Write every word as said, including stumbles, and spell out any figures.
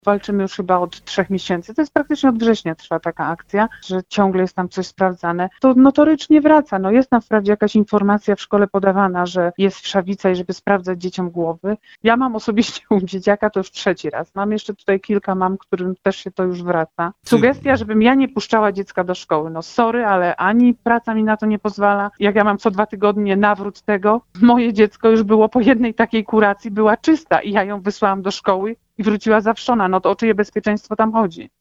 Walczymy już chyba od trzech miesięcy. To jest praktycznie od września trwa taka akcja, że ciągle jest tam coś sprawdzane. To notorycznie wraca. No jest tam wprawdzie jakaś informacja w szkole podawana, że jest wszawica i żeby sprawdzać dzieciom głowy. Ja mam osobiście u dzieciaka to już trzeci raz. Mam jeszcze tutaj kilka mam, którym też się to już wraca. Sugestia, żebym ja nie puszczała dziecka do szkoły. No sorry, ale ani praca mi na to nie pozwala. Jak ja mam co dwa tygodnie nawrót tego, moje dziecko już było po jednej takiej kuracji, była czysta i ja ją wysłałam do szkoły i wróciła zawszona. No to o czyje bezpieczeństwo tam chodzi?